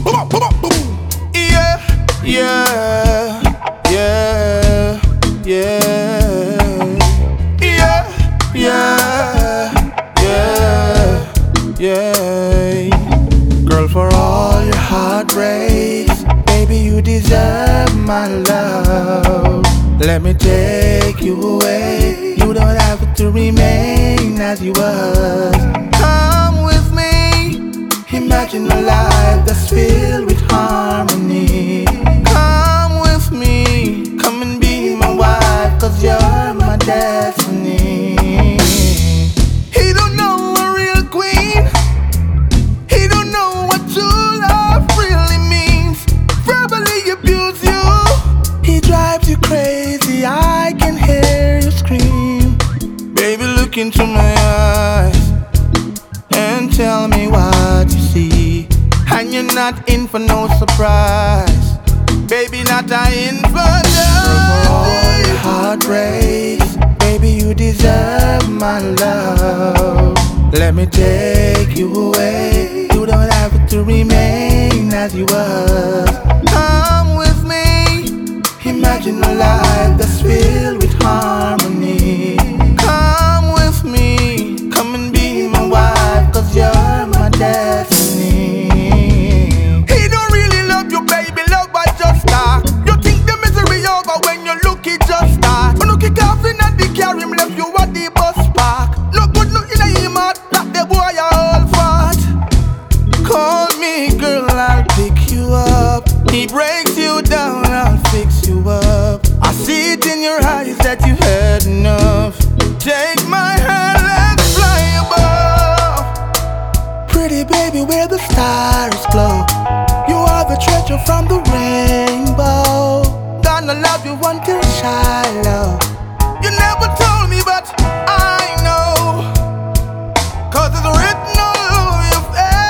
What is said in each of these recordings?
Yeah, yeah, yeah, yeah, yeah, yeah, yeah, yeah. Girl, for all your heartbreaks, baby, you deserve my love. Let me take you away. You don't have to remain as you was. Come with me. Imagine a life that's filled with harmony. Come with me. Come and be my wife, 'cause you're my destiny. He don't know a real queen. He don't know what true love really means. Verbally abuse you. He drives you crazy. I can hear you scream. Baby, look into my eyes and tell me what you see. And you're not in for no surprise. Baby, not in for all your heartbreaks. Baby, you deserve my love. Let me take you away. You don't have to remain as you was. Come with me. Imagine a life that's filled with harmony. Come with me. Come and be my wife, 'cause you're my destiny. He don't really love you, baby, love by just start. You think the misery over when you look, it just start. When you kick off in at the car, him left you at the bus park. No good looking at him out, that the boy a all fat. Call me, girl, I'll pick you up. He breaks you down, I'll fix you up. I see it in your eyes that you had enough. Take my hand, let's fly above. Pretty baby, where the stars glow. You are the treasure from the rainbow. Gonna love you until Shiloh. You never told me, but I know, 'cause it's written all over your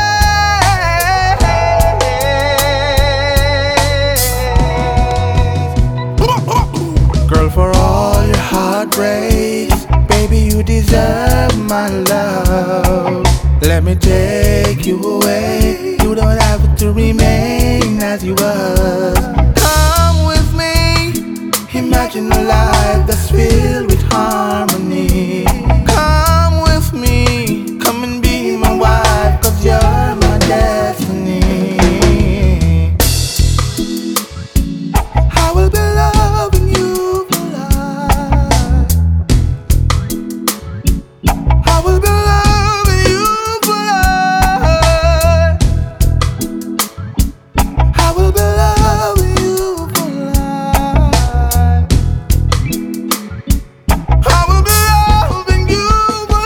face. Girl, for all your heartbreaks, baby, you deserve my love. Let me take you away. You don't have to remain as you was. Come with me. Imagine a life that's filled with harmony. Come with me. Come and be my wife, 'cause you're my destiny. I will be loving you for life. I will be loving you for life. I will be loving you for life. I will be loving you for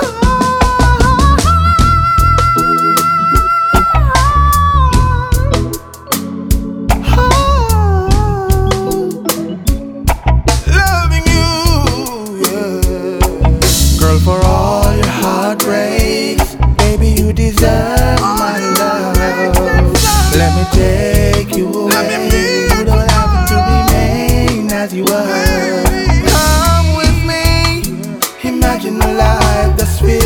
loving you, yeah. Girl, for all your heartbreaks, baby, you deserve my love. Let me take you away. You don't have to remain as you were. Come with me. Imagine a life that's filled